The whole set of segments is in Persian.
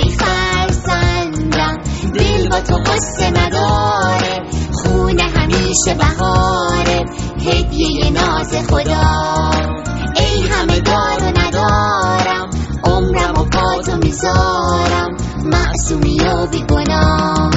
ای فرزندم دل با تو قصه نداره، خونه همیشه بهاره، هدیه ناز خدا. ای همه دار و ندارم، عمرم و پا تو میذارم، معصومی و بیگناه.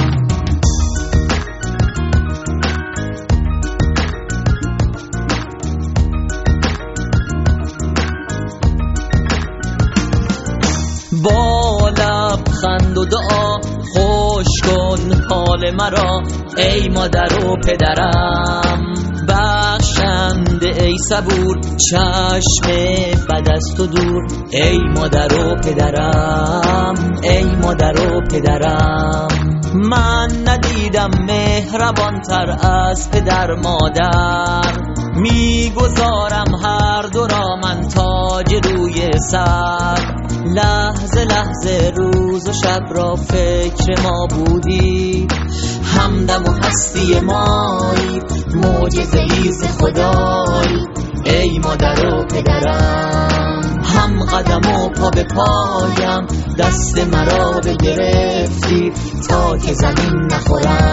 با لبخند و دعا خوش کن حال مرا، ای مادر و پدرم بخشنده، ای صبور چشم بد از تو دور. ای مادر و پدرم، ای مادر و پدرم، من ندیدم مهربان تر از پدر مادر. میگذارم هر دو را من تاج روی سر، لحظه لحظه روز و شب را فکر ما بودی، همدم و هستی مایی، معجزه‌ای ز خدایی. ای مادر و پدرم، هم قدم و پا به پایم، دست مرا بگرفتی تا که زمین نخورم.